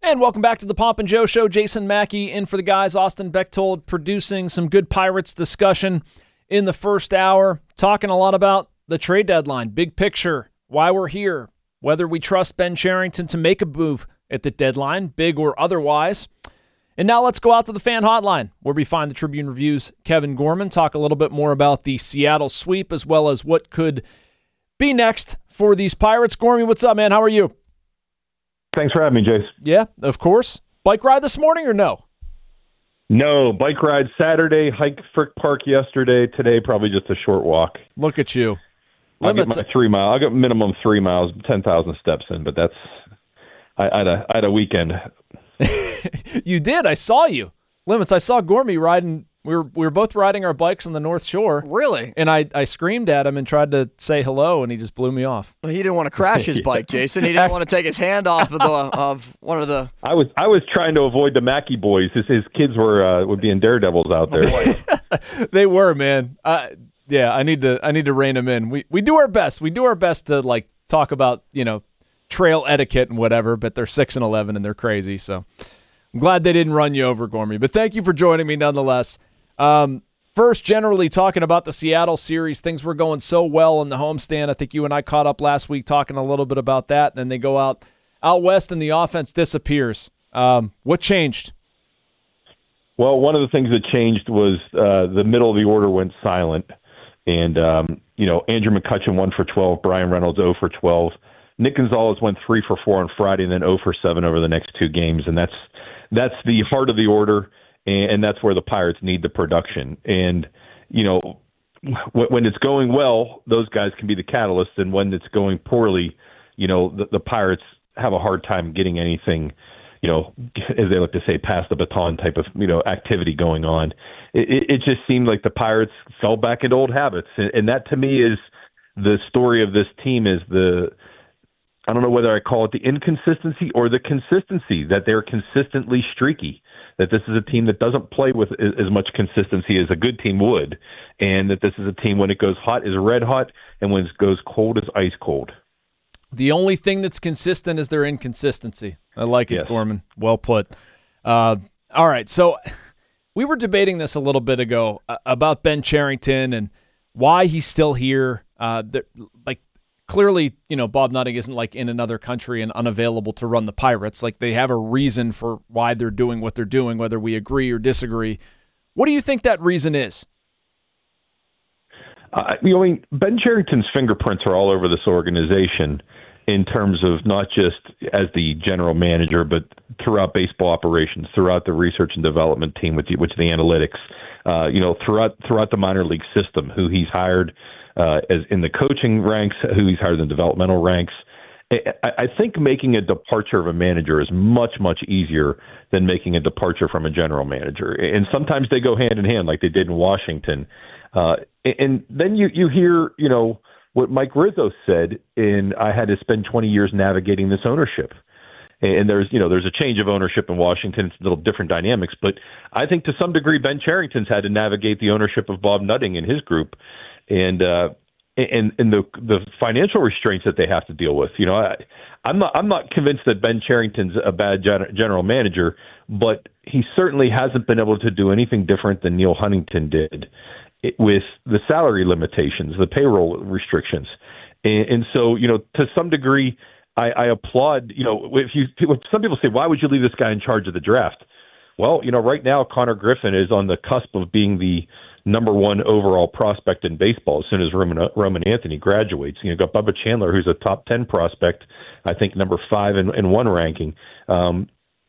And welcome back to the Pomp and Joe Show. Jason Mackey in for the guys. Austin Bechtold producing some good Pirates discussion in the first hour. Talking a lot about the trade deadline, big picture, why we're here, whether we trust Ben Cherington to make a move at the deadline, big or otherwise. And now let's go out to the fan hotline, where we find the Tribune Review's Kevin Gorman, talk a little bit more about the Seattle sweep, as well as what could be next for these Pirates. Gormy, what's up, man? How are you? Thanks for having me, Jace. Yeah, of course. Bike ride this morning or no? No, bike ride Saturday, hike Frick Park yesterday. Today, probably just a short walk. Look at you. I'll get my 3 mile. I'll get minimum 3 miles, 10,000 steps in, but that's I had a weekend. You did. I saw you. Limits. I saw Gormy riding. We were both riding our bikes on the North Shore. Really? And I screamed at him and tried to say hello, and he just blew me off. Well, he didn't want to crash his bike, Jason. He didn't want to take his hand off of one of the. I was trying to avoid the Mackey boys. His kids would be in daredevils out there. They were, man. Yeah, I need to rein them in. We do our best. We do our best to like talk about trail etiquette and whatever. But they're 6 and 11 and they're crazy. So I'm glad they didn't run you over, Gormy. But thank you for joining me nonetheless. First, generally talking about the Seattle series, things were going so well in the homestand. I think you and I caught up last week talking a little bit about that. And then they go out west and the offense disappears. What changed? Well, one of the things that changed was the middle of the order went silent. And, Andrew McCutchen 1 for 12, Brian Reynolds 0 for 12. Nick Gonzalez went 3 for 4 on Friday and then 0 for 7 over the next 2 games. And that's the heart of the order. And that's where the Pirates need the production. And, when it's going well, those guys can be the catalyst. And when it's going poorly, the Pirates have a hard time getting anything, as they like to say, pass the baton type of, activity going on. It just seemed like the Pirates fell back into old habits. And that to me is the story of this team is I don't know whether I call it the inconsistency or the consistency, that they're consistently streaky, that this is a team that doesn't play with as much consistency as a good team would, and that this is a team when it goes hot is red hot, and when it goes cold is ice cold. The only thing that's consistent is their inconsistency. I like it, yes. Gorman. Well put. All right, so we were debating this a little bit ago about Ben Cherington and why he's still here. Clearly, Bob Nutting isn't like in another country and unavailable to run the Pirates. Like they have a reason for why they're doing what they're doing, whether we agree or disagree. What do you think that reason is? Ben Cherington's fingerprints are all over this organization in terms of not just as the general manager, but throughout baseball operations, throughout the research and development team, which the analytics, throughout the minor league system, who he's hired as in the coaching ranks, who he's hired in the developmental ranks. I think making a departure of a manager is much, much easier than making a departure from a general manager. And sometimes they go hand in hand, like they did in Washington. And then you hear, what Mike Rizzo said, and I had to spend 20 years navigating this ownership. And there's a change of ownership in Washington. It's a little different dynamics, but I think to some degree Ben Cherington's had to navigate the ownership of Bob Nutting and his group, and the financial restraints that they have to deal with. I'm not convinced that Ben Cherington's a bad general manager, but he certainly hasn't been able to do anything different than Neil Huntington did with the salary limitations, the payroll restrictions, and so to some degree. I applaud, some people say, why would you leave this guy in charge of the draft? Well, right now Connor Griffin is on the cusp of being the number 1 overall prospect in baseball as soon as Roman Anthony graduates. You've got Bubba Chandler, who's a top 10 prospect, I think number 5 in one ranking. The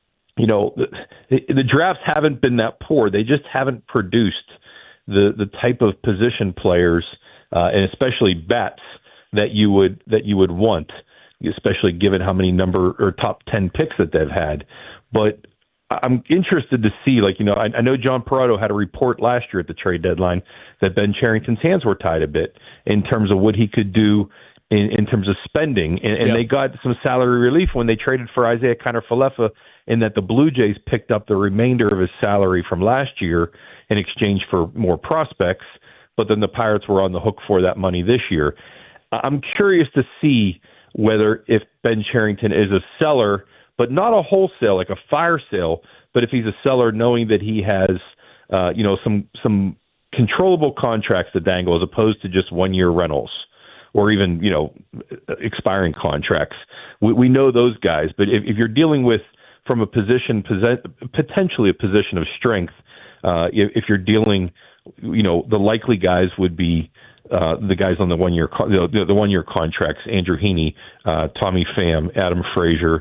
drafts haven't been that poor. They just haven't produced the type of position players, and especially bats that you would want, especially given how many top 10 picks that they've had. But I'm interested to see, I know John Parado had a report last year at the trade deadline that Ben Cherington's hands were tied a bit in terms of what he could do in terms of spending. And They got some salary relief when they traded for Isaiah Kiner-Falefa, in that the Blue Jays picked up the remainder of his salary from last year in exchange for more prospects, but then the Pirates were on the hook for that money this year. I'm curious to see whether if Ben Cherington is a seller but not a wholesale, like a fire sale. But if he's a seller, knowing that he has, some controllable contracts to dangle as opposed to just 1-year rentals or even, expiring contracts. We know those guys. But if you're dealing with from a position, potentially a position of strength, if you're dealing, the likely guys would be the guys on the 1-year, the 1-year contracts: Andrew Heaney, Tommy Pham, Adam Frazier,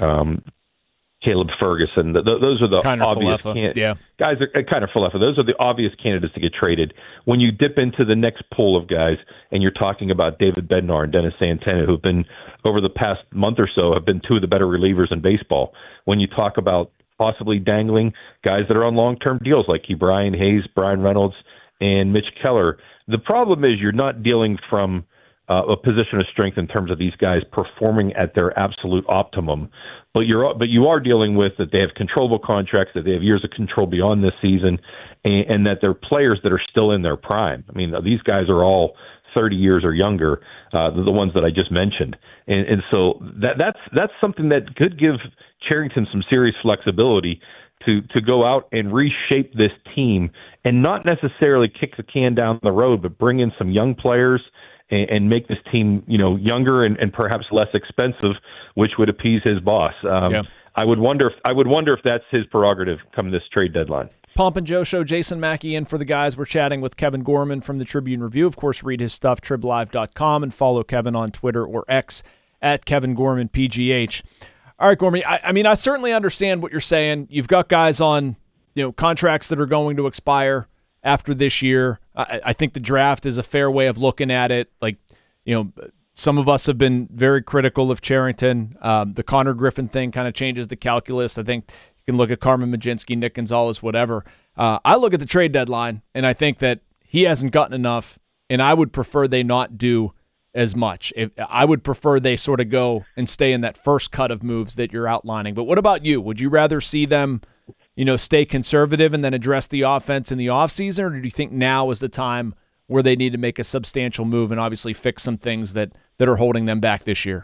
Caleb Ferguson. Those are the obvious guys. Are kind of Falefa. Those are the obvious candidates to get traded. When you dip into the next pool of guys, and you're talking about David Bednar and Dennis Santana, who've been over the past month or so have been two of the better relievers in baseball. When you talk about possibly dangling guys that are on long-term deals like Brian Hayes, Brian Reynolds, and Mitch Keller, the problem is you're not dealing from a position of strength in terms of these guys performing at their absolute optimum, but you are dealing with that they have controllable contracts, that they have years of control beyond this season, and that they're players that are still in their prime. I mean, these guys are all 30 years or younger, the ones that I just mentioned, and so that's something that could give Cherington some serious flexibility to go out and reshape this team and not necessarily kick the can down the road, but bring in some young players and make this team, younger and perhaps less expensive, which would appease his boss. I would wonder if that's his prerogative come this trade deadline. Pomp and Joe Show, Jason Mackey in for the guys. We're chatting with Kevin Gorman from the Tribune Review. Of course, read his stuff, triblive.com, and follow Kevin on Twitter or X at Kevin Gorman PGH. All right, Gorman, I certainly understand what you're saying. You've got guys on contracts that are going to expire after this year. I think the draft is a fair way of looking at it. Some of us have been very critical of Cherington. The Connor Griffin thing kind of changes the calculus. I think you can look at Carmen Mlodzinski, Nick Gonzalez, whatever. I look at the trade deadline, and I think that he hasn't gotten enough, and I would prefer they not do as much. I would prefer they sort of go and stay in that first cut of moves that you're outlining. But what about you? Would you rather see them stay conservative and then address the offense in the offseason, or do you think now is the time where they need to make a substantial move and obviously fix some things that are holding them back this year?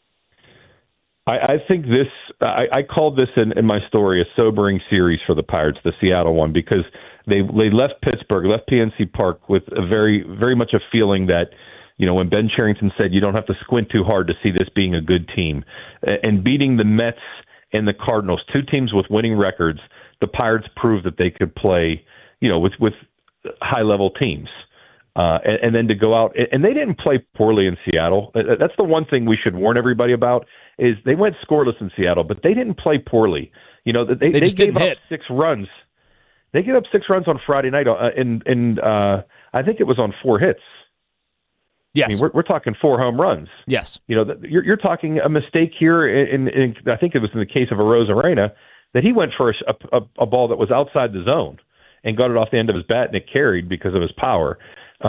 I think this, I called this in my story a sobering series for the Pirates, the Seattle one, because they left Pittsburgh, left PNC Park with a very, very much a feeling that, when Ben Cherington said you don't have to squint too hard to see this being a good team, and beating the Mets and the Cardinals, two teams with winning records, the Pirates proved that they could play, with high-level teams. And then to go out, and they didn't play poorly in Seattle. That's the one thing we should warn everybody about, is they went scoreless in Seattle, but they didn't play poorly. They gave up 6 runs. They gave up 6 runs on Friday night, and I think it was on 4 hits. Yes. I mean, we're talking 4 home runs. Yes. You're talking a mistake here, in I think it was in the case of Arozarena, that he went for a ball that was outside the zone and got it off the end of his bat, and it carried because of his power.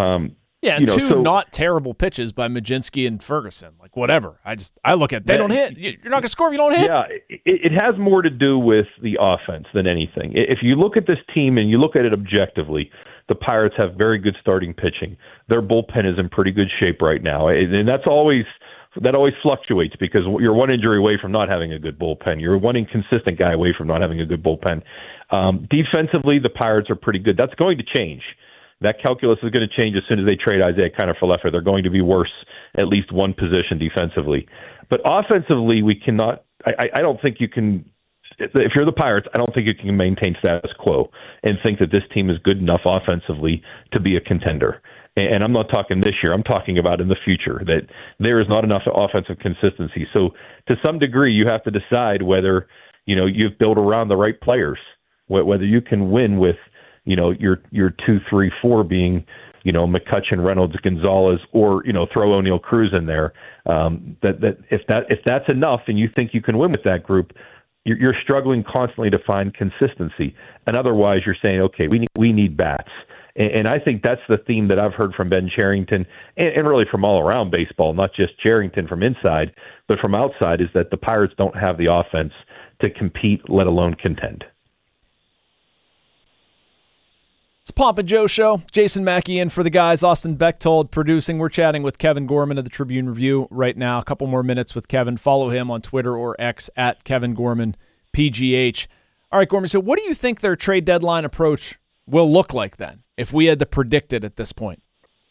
Two not terrible pitches by Mlodzinski and Ferguson. Like, whatever. I look at, they don't hit. You're not going to score if you don't hit. Yeah, it has more to do with the offense than anything. If you look at this team and you look at it objectively, the Pirates have very good starting pitching. Their bullpen is in pretty good shape right now, and that always fluctuates because you're one injury away from not having a good bullpen. You're one inconsistent guy away from not having a good bullpen. Defensively, the Pirates are pretty good. That's going to change. That calculus is going to change as soon as they trade Isaiah Kiner-Falefa. They're going to be worse at least one position defensively. But offensively, we cannot – I don't think you can – if you're the Pirates, I don't think you can maintain status quo and think that this team is good enough offensively to be a contender. And I'm not talking this year. I'm talking about in the future, that there is not enough offensive consistency. So to some degree, you have to decide whether, you've built around the right players, whether you can win with, your 2, 3, 4 being, McCutchen, Reynolds, Gonzalez, or, throw O'Neal Cruz in there. That if that's enough and you think you can win with that group, you're struggling constantly to find consistency. And otherwise you're saying, okay, we need bats. And I think that's the theme that I've heard from Ben Cherington and really from all around baseball, not just Cherington from inside, but from outside, is that the Pirates don't have the offense to compete, let alone contend. It's Pomp and Joe Show. Jason Mackey in for the guys. Austin Bechtold producing. We're chatting with Kevin Gorman of the Tribune Review right now. A couple more minutes with Kevin. Follow him on Twitter or X at Kevin Gorman PGH. All right, Gorman, so what do you think their trade deadline approach will look like then, if we had to predict it at this point?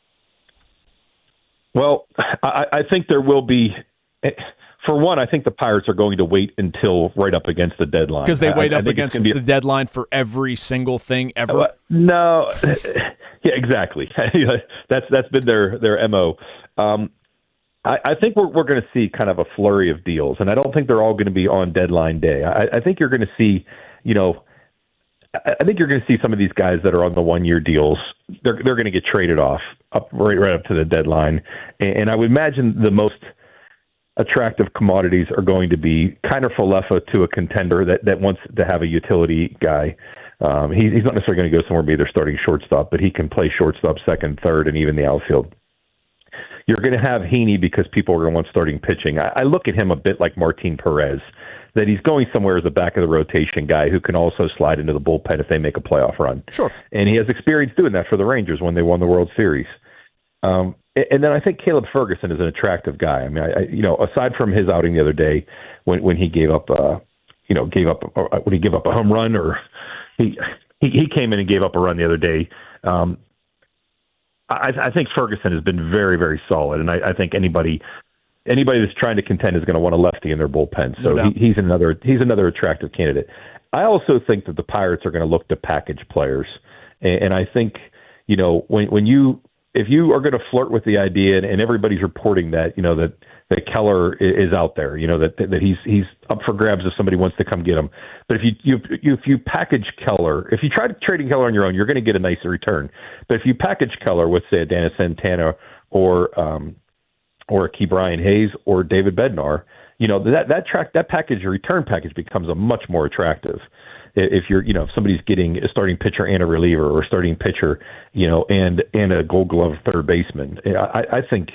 Well, I think there will be. For one, I think the Pirates are going to wait until right up against the deadline. Because they wait up against the deadline for every single thing ever? No. Yeah, exactly. That's been their MO. I think we're going to see kind of a flurry of deals, and I don't think they're all going to be on deadline day. I think you're going to see, I think you're going to see some of these guys that are on the 1-year deals. They're going to get traded off right up to the deadline, and I would imagine the most attractive commodities are going to be Kiner Falefa to a contender that wants to have a utility guy. He's not necessarily going to go somewhere and be their starting shortstop, but he can play shortstop, second, third, and even the outfield. You're going to have Heaney because people are going to want starting pitching. I look at him a bit like Martin Perez, that he's going somewhere as a back of the rotation guy who can also slide into the bullpen if they make a playoff run. Sure. And he has experience doing that for the Rangers when they won the World Series. And then I think Caleb Ferguson is an attractive guy. I mean, aside from his outing the other day when he gave up, when he gave up a home run, or he came in and gave up a run the other day. I think Ferguson has been very, very solid, and I think anybody that's trying to contend is going to want a lefty in their bullpen. So he's another attractive candidate. I also think that the Pirates are going to look to package players, and I think if you are going to flirt with the idea, and everybody's reporting that that Keller is out there, that he's up for grabs if somebody wants to come get him. But if you package Keller, if you try trading Keller on your own, you're going to get a nicer return. But if you package Keller with, say, a Dennis Santana or a Key Brian Hayes or David Bednar, that package, your return package, becomes a much more attractive. If if somebody's getting a starting pitcher and a reliever, or a starting pitcher, and a Gold Glove third baseman, I think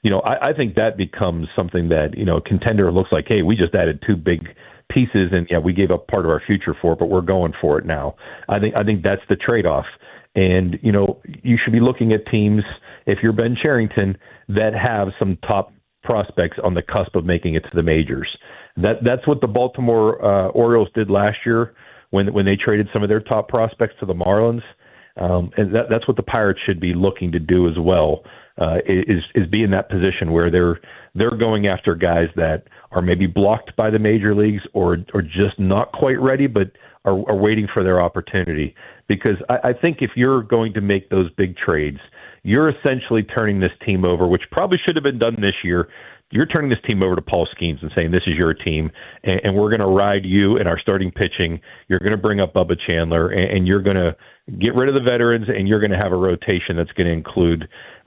that becomes something that a contender looks like, hey, we just added 2 big pieces, and we gave up part of our future for it, but we're going for it now. I think that's the trade-off, and you should be looking at teams, if you're Ben Cherington, that have some top prospects on the cusp of making it to the majors. That's what the Baltimore Orioles did last year when they traded some of their top prospects to the Marlins, and that's what the Pirates should be looking to do as well. Is be in that position where they're going after guys that are maybe blocked by the major leagues or just not quite ready, but are waiting for their opportunity. Because I think if you're going to make those big trades, you're essentially turning this team over, which probably should have been done this year. You're turning this team over to Paul Skeens and saying, this is your team, and we're going to ride you in our starting pitching. You're going to bring up Bubba Chandler, and you're going to get rid of the veterans, and you're going to have a rotation that's going to include,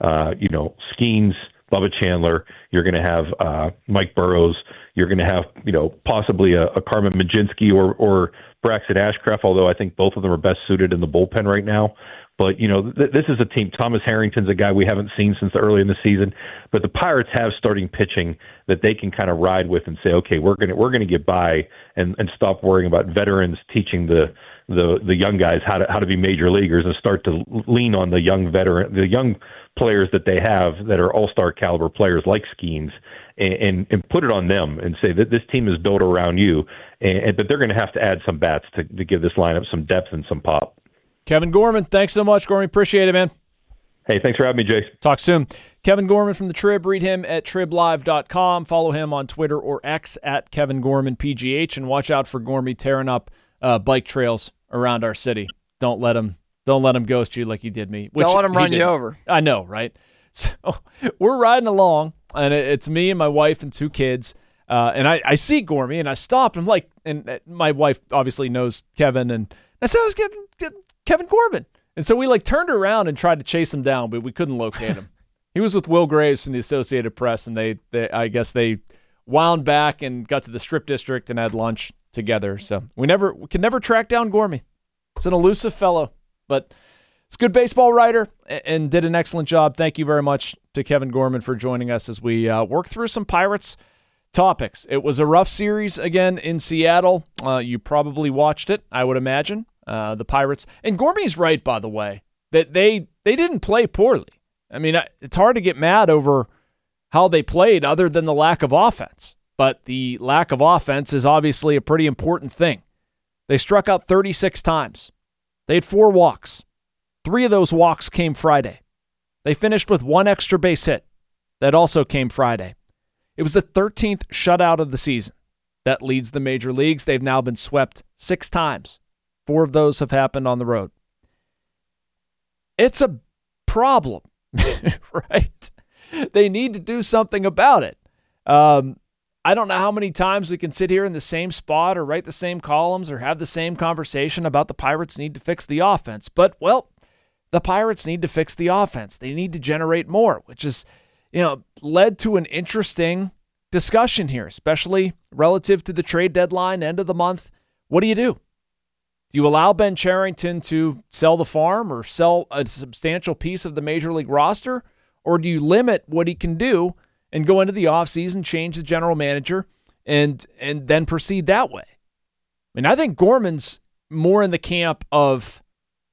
Skeens, Bubba Chandler. You're going to have Mike Burrows. You're going to have, possibly a Carmen Mlodzinski or Braxton Ashcraft, although I think both of them are best suited in the bullpen right now. But, this is a team. Thomas Harrington's a guy we haven't seen since early in the season. But the Pirates have starting pitching that they can kind of ride with and say, okay, we're going to get by and stop worrying about veterans teaching the young guys how to be major leaguers, and start to lean on the young players that they have that are all-star caliber players like Skeens, and put it on them and say that this team is built around you. But they're going to have to add some bats to give this lineup some depth and some pop. Kevin Gorman, thanks so much, Gorman. Appreciate it, man. Hey, thanks for having me, Jason. Talk soon. Kevin Gorman from the Trib. Read him at triblive.com. Follow him on Twitter or X at Kevin Gorman PGH, and watch out for Gormy tearing up bike trails around our city. Don't let him ghost you like he did me. Don't let him run you over. I know, right? So we're riding along, and it's me and my wife and 2 kids. And I see Gormy, and I stopped. I'm like, and my wife obviously knows Kevin, and I said I was getting Kevin Gorman. And so we turned around and tried to chase him down, but we couldn't locate him. He was with Will Graves from the Associated Press, and they I guess they wound back and got to the Strip District and had lunch together. So we can never track down Gormy. He's an elusive fellow, but he's a good baseball writer and did an excellent job. Thank you very much to Kevin Gorman for joining us as we work through some Pirates topics. It was a rough series again in Seattle. You probably watched it, I would imagine. the Pirates. And Gormy's right, by the way, that they didn't play poorly. I mean, it's hard to get mad over how they played other than the lack of offense. But the lack of offense is obviously a pretty important thing. They struck out 36 times. They had 4 walks. 3 of those walks came Friday. They finished with 1 extra base hit. That also came Friday. It was the 13th shutout of the season. That leads the major leagues. They've now been swept 6 times. 4 of those have happened on the road. It's a problem, right? They need to do something about it. I don't know how many times we can sit here in the same spot or write the same columns or have the same conversation about the Pirates need to fix the offense. But, well, the Pirates need to fix the offense. They need to generate more, which is, led to an interesting discussion here, especially relative to the trade deadline, end of the month. What do? Do you allow Ben Cherington to sell the farm or sell a substantial piece of the major league roster? Or do you limit what he can do and go into the offseason, change the general manager, and then proceed that way? I mean, I think Gorman's more in the camp of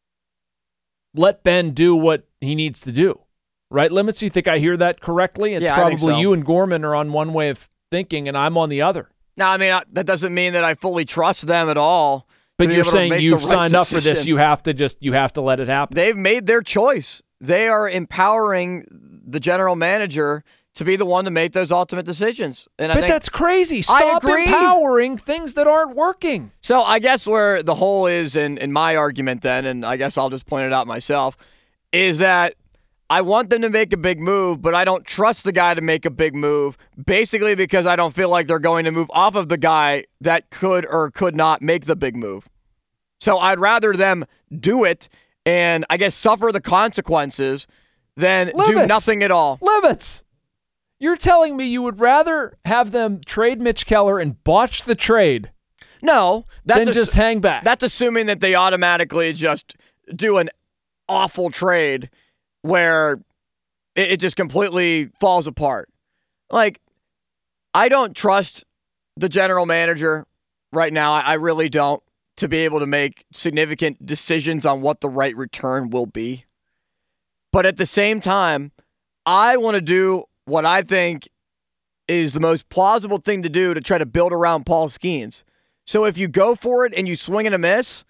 let Ben do what he needs to do. Right, Limits? You think I hear that correctly? It's probably so. You and Gorman are on one way of thinking, and I'm on the other. No, I mean, that doesn't mean that I fully trust them at all. But you're saying you've signed up for this. You have to let it happen. They've made their choice. They are empowering the general manager to be the one to make those ultimate decisions. And but that's crazy. Stop empowering things that aren't working. So I guess where the hole is in my argument then, and I guess I'll just point it out myself, is that I want them to make a big move, but I don't trust the guy to make a big move, basically because I don't feel like they're going to move off of the guy that could or could not make the big move. So I'd rather them do it and, I guess, suffer the consequences than do nothing at all. Limits. You're telling me you would rather have them trade Mitch Keller and botch the trade than just hang back? That's assuming that they automatically just do an awful trade where it just completely falls apart. Like, I don't trust the general manager right now. I really don't, to be able to make significant decisions on what the right return will be. But at the same time, I want to do what I think is the most plausible thing to do to try to build around Paul Skeens. So if you go for it and you swing and a miss,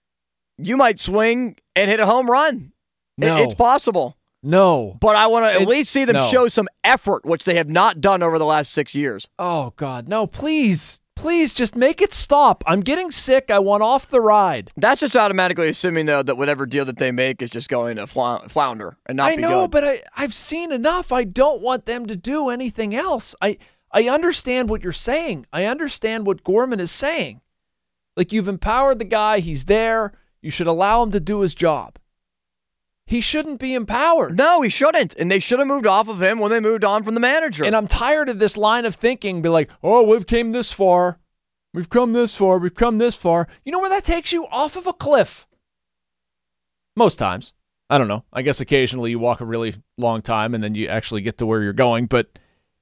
you might swing and hit a home run. No. It's possible. No. But I want to at least see them show some effort, which they have not done over the last 6 years. Oh, God. No, please. Please just make it stop. I'm getting sick. I want off the ride. That's just automatically assuming, though, that whatever deal that they make is just going to flounder and not be good. I know, but I've seen enough. I don't want them to do anything else. I understand what you're saying. I understand what Gorman is saying. Like, you've empowered the guy. He's there. You should allow him to do his job. He shouldn't be empowered. No, he shouldn't. And they should have moved off of him when they moved on from the manager. And I'm tired of this line of thinking, be like, oh, we've came this far. We've come this far. We've come this far. You know where that takes you? Off of a cliff. Most times. I don't know. I guess occasionally you walk a really long time and then you actually get to where you're going. But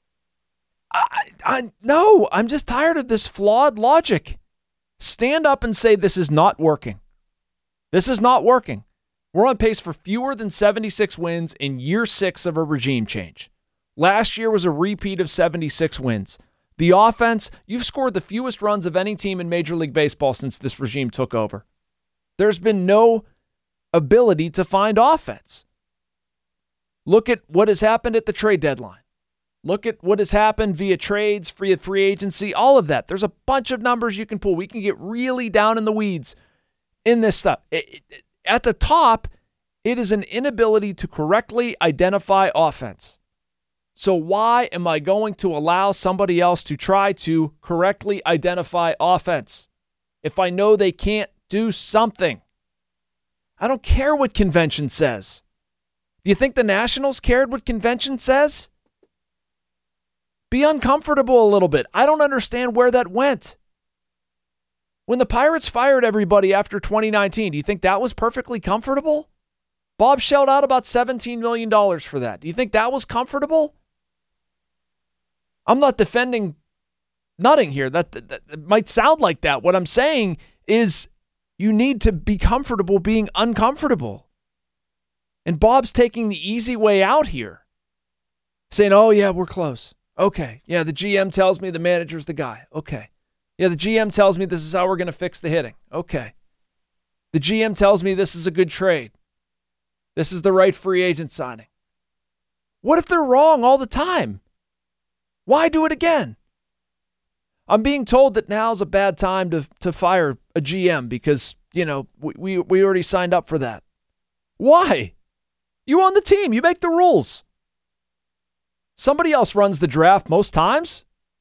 no, I'm just tired of this flawed logic. Stand up and say this is not working. This is not working. We're on pace for fewer than 76 wins in year 6 of a regime change. Last year was a repeat of 76 wins. The offense, you've scored the fewest runs of any team in Major League Baseball since this regime took over. There's been no ability to find offense. Look at what has happened at the trade deadline. Look at what has happened via trades, free agency, all of that. There's a bunch of numbers you can pull. We can get really down in the weeds in this stuff. At the top, it is an inability to correctly identify offense. So why am I going to allow somebody else to try to correctly identify offense if I know they can't do something? I don't care what convention says. Do you think the Nationals cared what convention says? Be uncomfortable a little bit. I don't understand where that went. When the Pirates fired everybody after 2019, do you think that was perfectly comfortable? Bob shelled out about $17 million for that. Do you think that was comfortable? I'm not defending Nutting here. That might sound like that. What I'm saying is You need to be comfortable being uncomfortable. And Bob's taking the easy way out here. Saying, oh, yeah, we're close. Okay. Yeah, the GM tells me the manager's the guy. Okay. Yeah, the GM tells me this is how we're going to fix the hitting. Okay. The GM tells me this is a good trade. This is the right free agent signing. What if they're wrong all the time? Why do it again? I'm being told that now's a bad time to fire a GM because, we already signed up for that. Why? You own the team. You make the rules. Somebody else runs the draft most times.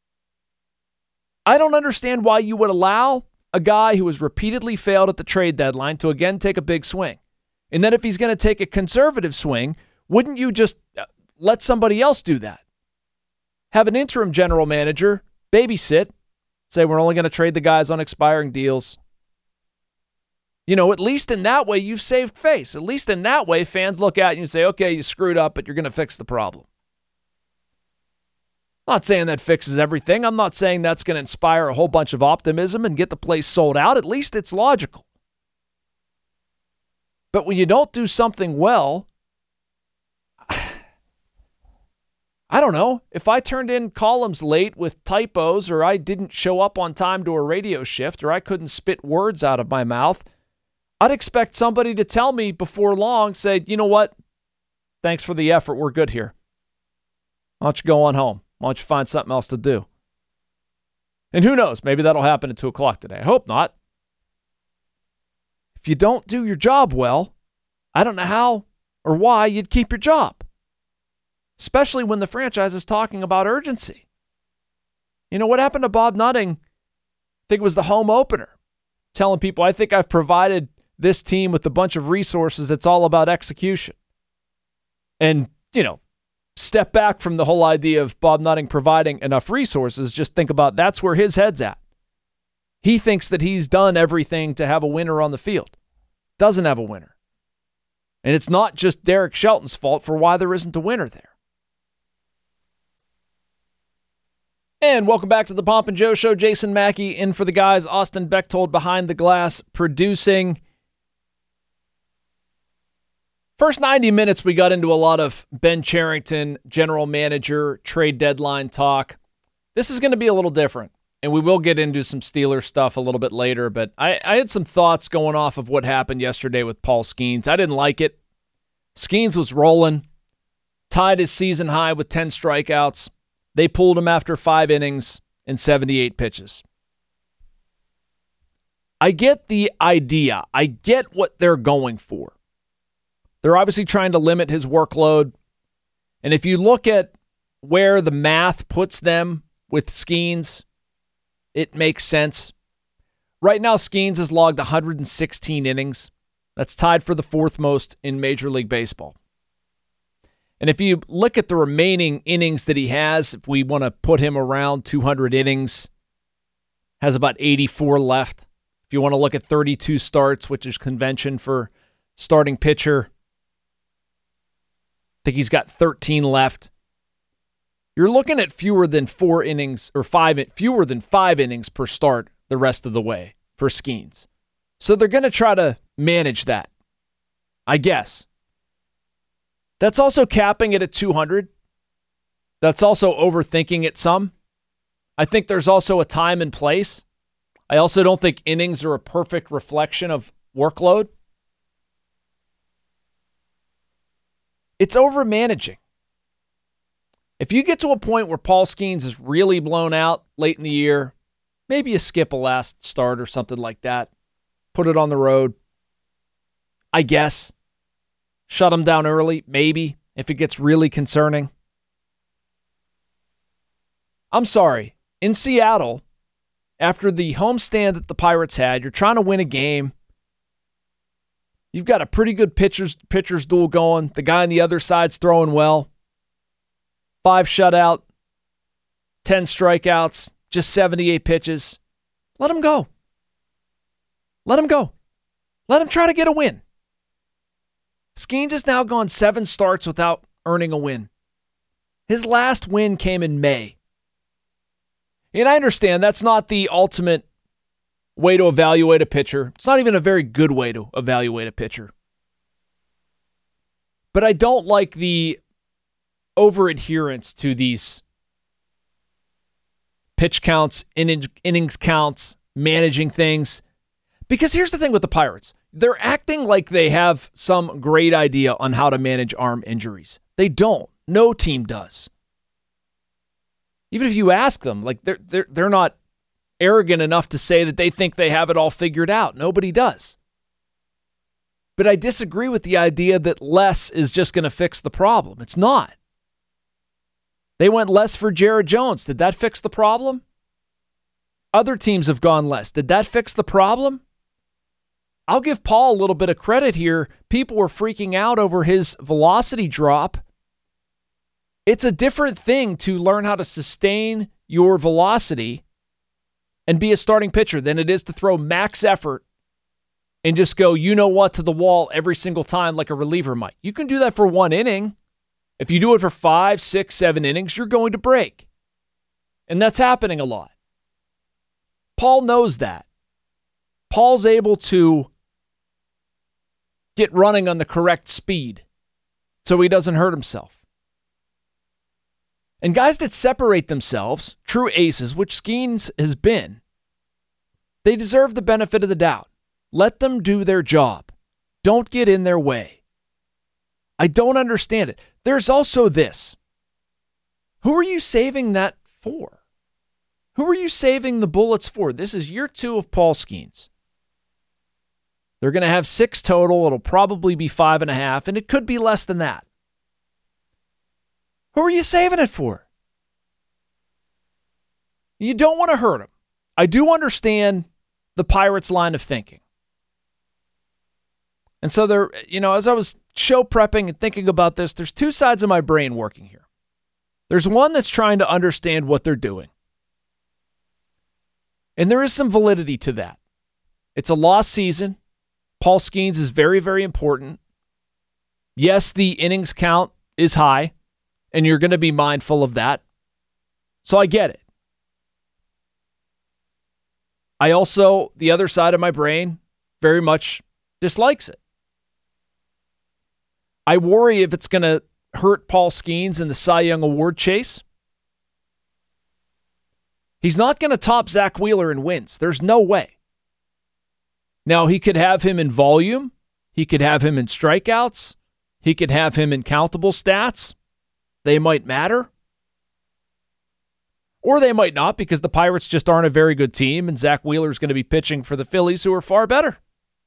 I don't understand why you would allow a guy who has repeatedly failed at the trade deadline to again take a big swing. And then if he's going to take a conservative swing, wouldn't you just let somebody else do that? Have an interim general manager babysit, say we're only going to trade the guys on expiring deals. At least in that way, you've saved face. At least in that way, fans look at you and say, okay, you screwed up, but you're going to fix the problem. I'm not saying that fixes everything. I'm not saying that's going to inspire a whole bunch of optimism and get the place sold out. At least it's logical. But when you don't do something well, I don't know. If I turned in columns late with typos, or I didn't show up on time to a radio shift, or I couldn't spit words out of my mouth, I'd expect somebody to tell me before long, say, you know what? Thanks for the effort. We're good here. Why don't you go on home? Why don't you find something else to do? And who knows? Maybe that'll happen at 2 o'clock today. I hope not. If you don't do your job well, I don't know how or why you'd keep your job. Especially when the franchise is talking about urgency. What happened to Bob Nutting? I think it was the home opener. Telling people, I think I've provided this team with a bunch of resources. It's all about execution. And, step back from the whole idea of Bob Nutting providing enough resources. Just think about that's where his head's at. He thinks that he's done everything to have a winner on the field. Doesn't have a winner. And it's not just Derek Shelton's fault for why there isn't a winner there. And welcome back to the Pomp and Joe Show. Jason Mackey in for the guys. Austin Bechtold behind the glass producing. First 90 minutes, we got into a lot of Ben Cherington, general manager, trade deadline talk. This is going to be a little different, and we will get into some Steelers stuff a little bit later, but I had some thoughts going off of what happened yesterday with Paul Skeens. I didn't like it. Skeens was rolling, tied his season high with 10 strikeouts. They pulled him after 5 innings and 78 pitches. I get the idea. I get what they're going for. They're obviously trying to limit his workload. And if you look at where the math puts them with Skeens, it makes sense. Right now, Skeens has logged 116 innings. That's tied for the 4th most in Major League Baseball. And if you look at the remaining innings that he has, if we want to put him around 200 innings, has about 84 left. If you want to look at 32 starts, which is convention for starting pitcher, I think he's got 13 left. You're looking at fewer than 4 innings or fewer than 5 innings per start the rest of the way for Skeens. So they're going to try to manage that, I guess. That's also capping it at 200. That's also overthinking it some. I think there's also a time and place. I also don't think innings are a perfect reflection of workload. It's over-managing. If you get to a point where Paul Skeens is really blown out late in the year, maybe you skip a last start or something like that. Put it on the road. I guess. Shut him down early, maybe, if it gets really concerning. I'm sorry. In Seattle, after the homestand that the Pirates had, you're trying to win a game. You've got a pretty good pitcher's duel going. The guy on the other side's throwing well. 5 shutout, 10 strikeouts, just 78 pitches. Let him go. Let him go. Let him try to get a win. Skeens has now gone 7 starts without earning a win. His last win came in May. And I understand that's not the ultimate way to evaluate a pitcher. It's not even a very good way to evaluate a pitcher. But I don't like the over-adherence to these pitch counts, innings counts, managing things. Because here's the thing with the Pirates. They're acting like they have some great idea on how to manage arm injuries. They don't. No team does. Even if you ask them, like they're not arrogant enough to say that they think they have it all figured out. Nobody does. But I disagree with the idea that less is just going to fix the problem. It's not. They went less for Jared Jones. Did that fix the problem? Other teams have gone less. Did that fix the problem? I'll give Paul a little bit of credit here. People were freaking out over his velocity drop. It's a different thing to learn how to sustain your velocity and be a starting pitcher than it is to throw max effort and just go, you know what, to the wall every single time like a reliever might. You can do that for one inning. If you do it for 5, 6, 7 innings, you're going to break. And that's happening a lot. Paul knows that. Paul's able to get running on the correct speed so he doesn't hurt himself. And guys that separate themselves, true aces, which Skeens has been, they deserve the benefit of the doubt. Let them do their job. Don't get in their way. I don't understand it. There's also this. Who are you saving that for? Who are you saving the bullets for? This is year 2 of Paul Skeens. They're going to have 6 total. It'll probably be 5.5, and it could be less than that. Who are you saving it for? You don't want to hurt him. I do understand the Pirates' line of thinking. And so there, as I was show prepping and thinking about this, there's 2 sides of my brain working here. There's one that's trying to understand what they're doing. And there is some validity to that. It's a lost season. Paul Skeens is very, very important. Yes, the innings count is high, and you're going to be mindful of that. So I get it. I also, the other side of my brain, very much dislikes it. I worry if it's going to hurt Paul Skeens in the Cy Young Award chase. He's not going to top Zach Wheeler in wins. There's no way. Now, he could have him in volume. He could have him in strikeouts. He could have him in countable stats. They might matter. Or they might not, because the Pirates just aren't a very good team, and Zach Wheeler is going to be pitching for the Phillies, who are far better.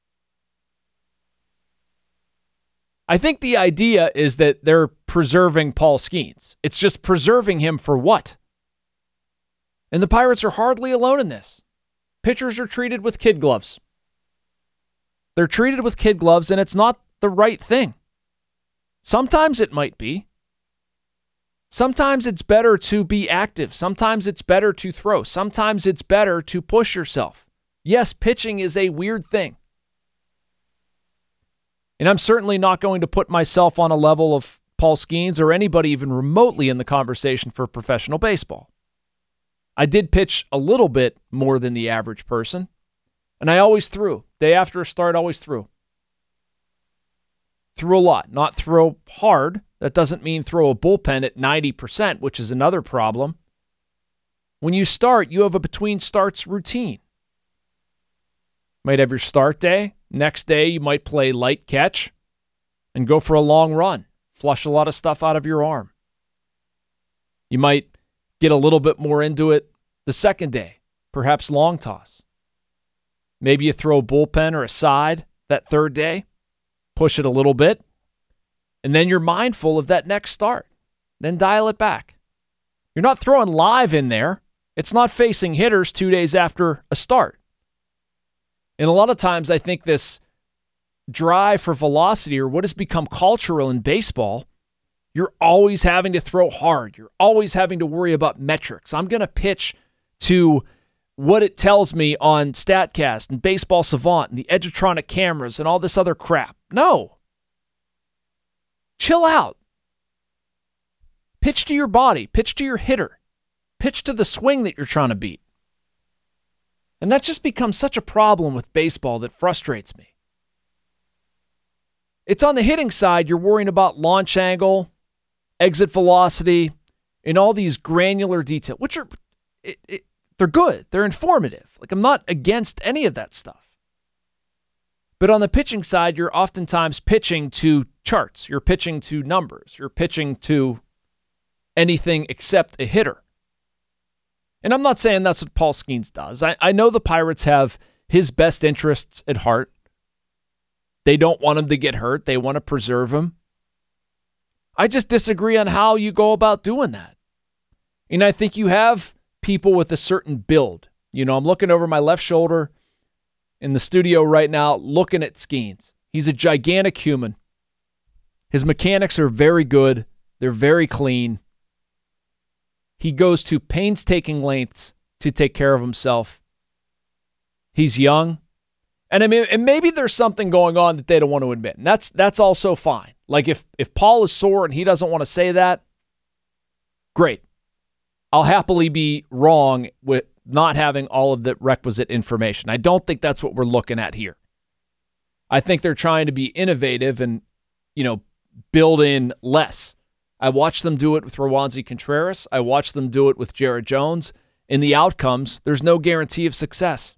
I think the idea is that they're preserving Paul Skeens. It's just preserving him for what? And the Pirates are hardly alone in this. Pitchers are treated with kid gloves. They're treated with kid gloves, and it's not the right thing. Sometimes it might be. Sometimes it's better to be active. Sometimes it's better to throw. Sometimes it's better to push yourself. Yes, pitching is a weird thing. And I'm certainly not going to put myself on a level of Paul Skeens or anybody even remotely in the conversation for professional baseball. I did pitch a little bit more than the average person, and I always threw. Day after a start, always threw. Threw a lot, not throw hard. That doesn't mean throw a bullpen at 90%, which is another problem. When you start, you have a between starts routine. Might have your start day. Next day, you might play light catch and go for a long run. Flush a lot of stuff out of your arm. You might get a little bit more into it the second day, perhaps long toss. Maybe you throw a bullpen or a side that third day, push it a little bit, and then you're mindful of that next start. Then dial it back. You're not throwing live in there. It's not facing hitters 2 days after a start. And a lot of times I think this drive for velocity, or what has become cultural in baseball, you're always having to throw hard. You're always having to worry about metrics. I'm going to pitch to what it tells me on StatCast and Baseball Savant and the Edgertronic cameras and all this other crap. No. Chill out. Pitch to your body. Pitch to your hitter. Pitch to the swing that you're trying to beat. And that just becomes such a problem with baseball that frustrates me. It's on the hitting side, you're worrying about launch angle, exit velocity, and all these granular details, which are, they're good. They're informative. Like, I'm not against any of that stuff. But on the pitching side, you're oftentimes pitching to charts. You're pitching to numbers. You're pitching to anything except a hitter. And I'm not saying that's what Paul Skeens does. I know the Pirates have his best interests at heart. They don't want him to get hurt. They want to preserve him. I just disagree on how you go about doing that. And I think you have people with a certain build. You know, I'm looking over my left shoulder in the studio right now, looking at Skeens. He's a gigantic human. His mechanics are very good. They're very clean. He goes to painstaking lengths to take care of himself. He's young. And I mean, and maybe there's something going on that they don't want to admit. And that's also fine. Like if Paul is sore and he doesn't want to say that, great. I'll happily be wrong with not having all of the requisite information. I don't think that's what we're looking at here. I think they're trying to be innovative and, build in less. I watched them do it with Roansy Contreras. I watched them do it with Jared Jones. In the outcomes, there's no guarantee of success.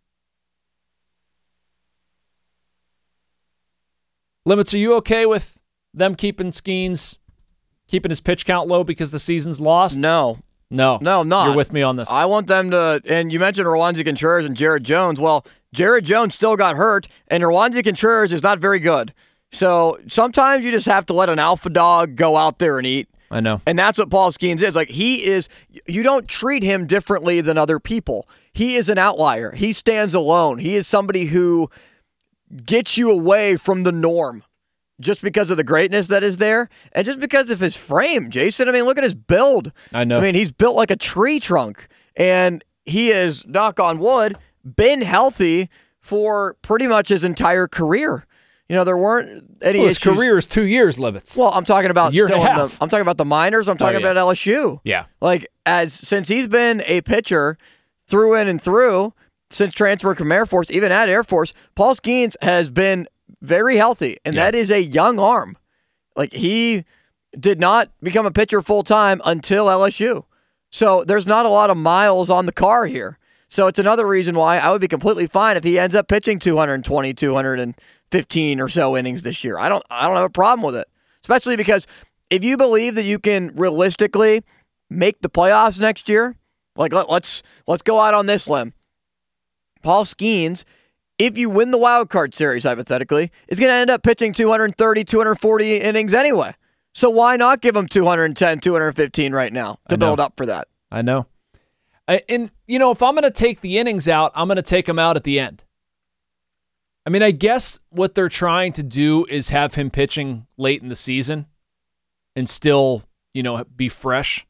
Limits, are you okay with them keeping Skeens, keeping his pitch count low because the season's lost? No, I'm not. You're with me on this. I want them to, and you mentioned Roansy Contreras and Jared Jones. Well, Jared Jones still got hurt, and Roansy Contreras is not very good. So sometimes you just have to let an alpha dog go out there and eat. I know. And that's what Paul Skeens is. Like, you don't treat him differently than other people. He is an outlier. He stands alone. He is somebody who gets you away from the norm just because of the greatness that is there and just because of his frame, Jason. I mean, look at his build. I know. I mean, he's built like a tree trunk, and he has, knock on wood, been healthy for pretty much his entire career. There weren't any issues. His career is 2 years, Limits. Well, I'm talking about year and a half. I'm talking about the minors. I'm talking about LSU. Yeah. Like, since he's been a pitcher through and through, since transfer from Air Force, even at Air Force, Paul Skeens has been very healthy, and that is a young arm. Like, he did not become a pitcher full-time until LSU. So there's not a lot of miles on the car here. So it's another reason why I would be completely fine if he ends up pitching 220, 215 or so innings this year. I don't have a problem with it, especially because if you believe that you can realistically make the playoffs next year, like let's go out on this limb. Paul Skeens, if you win the wild card series, hypothetically, is going to end up pitching 230, 240 innings anyway. So why not give him 210, 215 right now to build up for that? I know. And, if I'm going to take the innings out, I'm going to take them out at the end. I mean, I guess what they're trying to do is have him pitching late in the season and still, be fresh.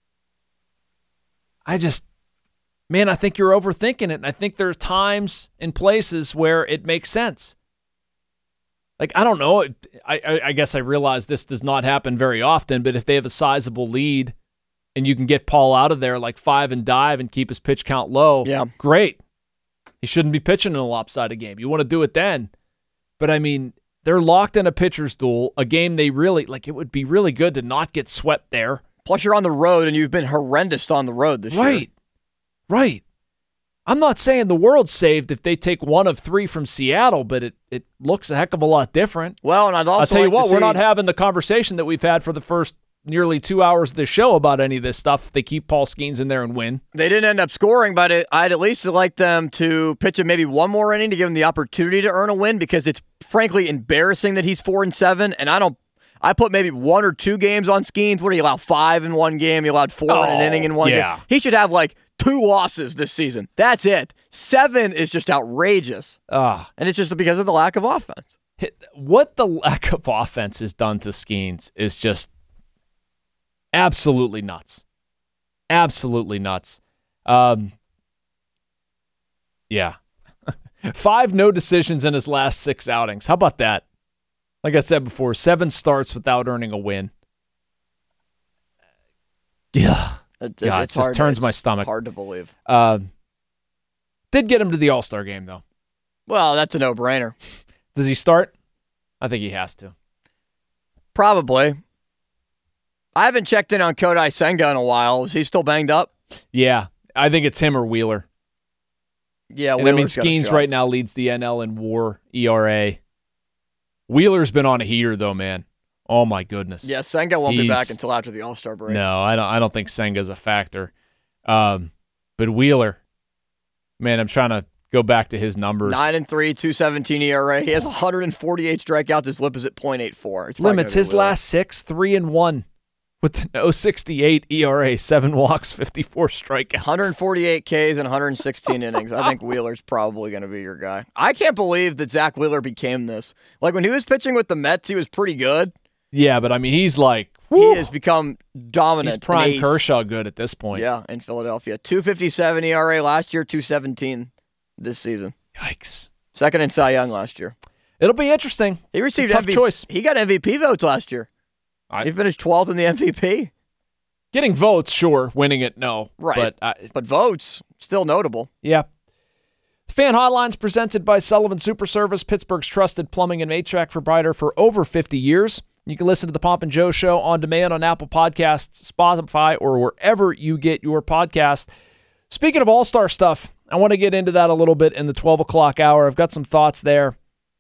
I think you're overthinking it. And I think there are times and places where it makes sense. Like, I don't know. I guess I realize this does not happen very often, but if they have a sizable lead and you can get Paul out of there like 5 and dive and keep his pitch count low, great. He shouldn't be pitching in a lopsided game. You want to do it then. But, I mean, they're locked in a pitcher's duel, a game they really, it would be really good to not get swept there. Plus, you're on the road, and you've been horrendous on the road this year. Right. I'm not saying the world's saved if they take 1 of 3 from Seattle, but it looks a heck of a lot different. Well, and I'll tell you what, we're not having the conversation that we've had for the first nearly 2 hours of the show about any of this stuff if they keep Paul Skeens in there and win. They didn't end up scoring, but I'd at least like them to pitch him maybe one more inning to give him the opportunity to earn a win, because it's frankly embarrassing that he's 4-7, and I put maybe 1 or 2 games on Skeens. What, he allowed 5 in one game? He allowed 4 in an inning in one game. He should have 2 losses this season. That's it. 7 is just outrageous. And it's just because of the lack of offense. What the lack of offense has done to Skeens is just absolutely nuts. Absolutely nuts. 5 no decisions in his last 6 outings. How about that? Like I said before, 7 starts without earning a win. Yeah. It just turns my stomach. Hard to believe. Did get him to the All-Star game, though. Well, that's a no-brainer. Does he start? I think he has to. Probably. I haven't checked in on Kodai Senga in a while. Is he still banged up? Yeah, I think it's him or Wheeler. Yeah, and I mean, Skeens right now leads the NL in WAR ERA. Wheeler's been on a heater, though, man. Oh, my goodness. Yeah, Senga won't be back until after the All-Star break. No, I don't think Senga's a factor. But Wheeler, man, I'm trying to go back to his numbers. 9-3, 2.17 ERA. He has 148 strikeouts. His WHIP is at .84. Limits his last 6, 3-1 with an 0.68 ERA, 7 walks, 54 strikeouts. 148 Ks and 116 innings. I think Wheeler's probably going to be your guy. I can't believe that Zach Wheeler became this. Like, when he was pitching with the Mets, he was pretty good. Yeah, but I mean, he's like, woo. He has become dominant. He's prime Kershaw good at this point. Yeah, in Philadelphia. 2.57 ERA last year, 2.17 this season. Yikes. Second in Cy Young last year. It'll be interesting. He received a tough choice. He got MVP votes last year. He finished 12th in the MVP. Getting votes, sure. Winning it, no. Right. But votes, still notable. Yeah. Fan Hotline's presented by Sullivan Super Service, Pittsburgh's trusted plumbing and HVAC provider for over 50 years. You can listen to the Pomp and Joe Show on demand on Apple Podcasts, Spotify, or wherever you get your podcast. Speaking of All-Star stuff, I want to get into that a little bit in the 12 o'clock hour. I've got some thoughts there.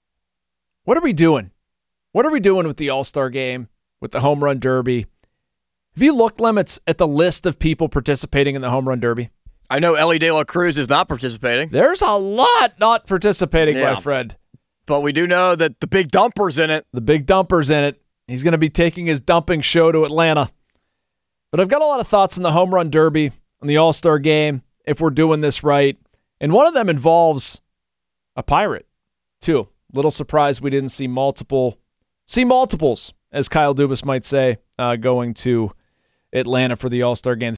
What are we doing? What are we doing with the All-Star game, with the Home Run Derby? Have you looked, Limits, at the list of people participating in the Home Run Derby? I know Ellie De La Cruz is not participating. There's a lot not participating, my friend. But we do know that the Big Dumper's in it. The Big Dumper's in it. He's going to be taking his dumping show to Atlanta. But I've got a lot of thoughts on the Home Run Derby, on the All-Star game, if we're doing this right. And one of them involves a Pirate, too. Little surprised we didn't see multiples, as Kyle Dubas might say, going to Atlanta for the All-Star game.